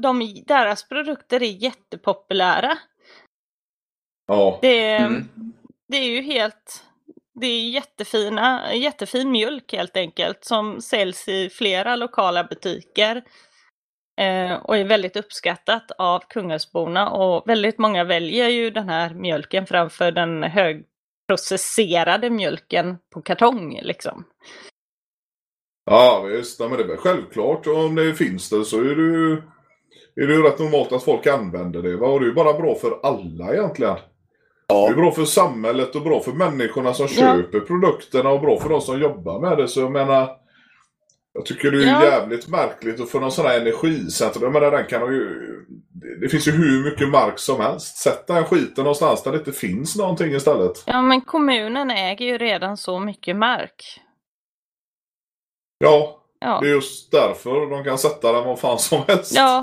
deras produkter är jättepopulära. Ja. Det är ju det är jättefin mjölk helt enkelt som säljs i flera lokala butiker och är väldigt uppskattat av Kungälvsborna, och väldigt många väljer ju den här mjölken framför den högprocesserade mjölken på kartong liksom. Ja visst, men det är väl självklart, och om det finns det så är det ju rätt normalt att folk använder det, va? Och det är ju bara bra för alla egentligen. Ja. Det är bra för samhället och bra för människorna som köper produkterna och bra för de som jobbar med det. Så jag menar, jag tycker det är jävligt märkligt att få någon sån här energicentrum. Jag menar, det finns ju hur mycket mark som helst. Sätt den skiten någonstans där det inte finns någonting istället. Ja, men kommunen äger ju redan så mycket mark. Ja. Det är just därför de kan sätta den vad fan som helst. Ja,